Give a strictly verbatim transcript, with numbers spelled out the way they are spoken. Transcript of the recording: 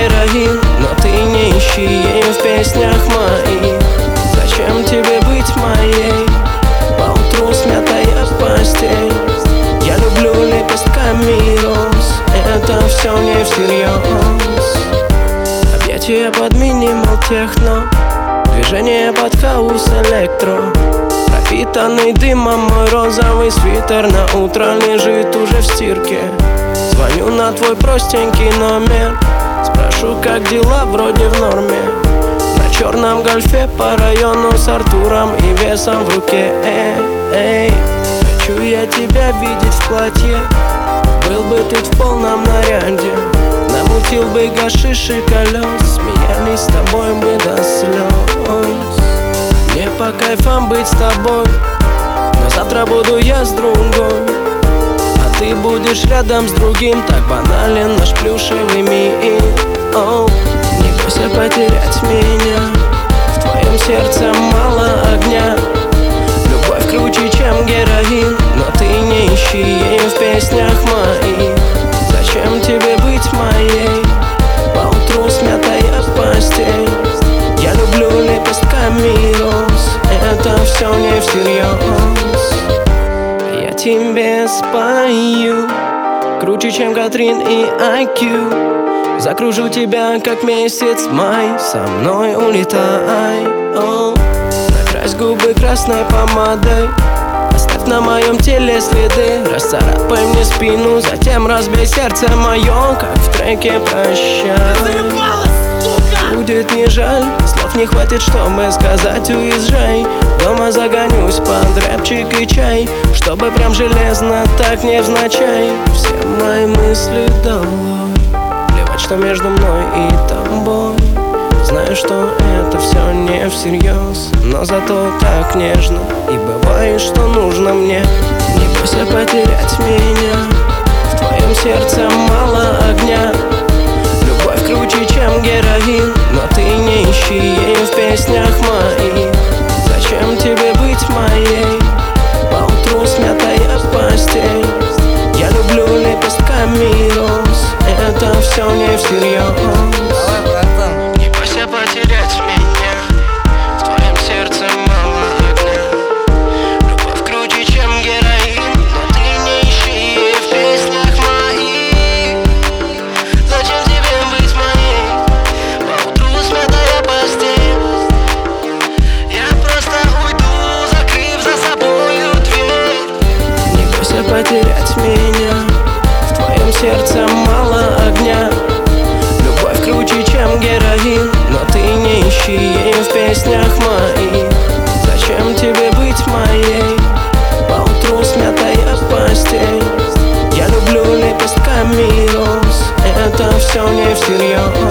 героин, но ты не ищи ее в песнях моих. Зачем тебе быть моей? Поутру смятая постель. Я люблю лепестками роз, это все не всерьез. Объятия под минимал техно, движение под хаус электро. Пропитанный дымом мой розовый свитер на утро лежит уже в стирке. Звоню на твой простенький номер, спрошу, как дела, вроде в норме. На черном гольфе по району с Артуром и весом в руке. Эй, эй, хочу я тебя видеть в платье, был бы тут в полном наряде. Намутил бы гашиш и колес, смеялись с тобой бы до слез. Мне по кайфам быть с тобой, но завтра буду я с другой, а ты будешь рядом с другим. Так банален наш плюшевый мир. Оу, не бойся потерять меня, в твоем сердце мало огня. Любовь круче, чем героин, но ты не ищи ее в песнях моих. Зачем тебе быть моей? Поутру смятая постель. Я люблю лепестками роз, это все не всерьез. Я тебе спою круче, чем Катрин и ай кью. Закружу тебя, как месяц май, со мной улетай. О, накрась губы красной помадой, оставь на моем теле следы. Расцарапай мне спину, затем разбей сердце мое, как в треке «Прощай». Будет не жаль, слов не хватит, чтобы сказать уезжай. Дома загонюсь под рэпчик и чай, чтобы прям железно, так невзначай. Все мои мысли долой, плевать, что между мной и тобой. Знаю, что это все не всерьез, но зато так нежно. И бывает, что нужно мне. Не бойся потерять меня, в твоем сердце мало огня. Любовь круче, чем героин, но ты не ищи ее в песнях моих. Зачем тебе быть моей? Поутру смятая постель. Я люблю лепестками роз, это все не всерьез. Не бойся потерять меня, в твоем сердце мало огня. Любовь круче, чем героин, но ты не ищи ее в песнях моих. Зачем тебе быть моей? Поутру смятая постель. Я просто уйду, закрыв за собою дверь. Не бойся потерять меня, в твоем сердце мало огня. Любовь круче, чем героин, но ты не ищи ее в песнях моих. Зачем тебе быть моей? Поутру смятая постель. Я люблю лепестками роз, это все не всерьез.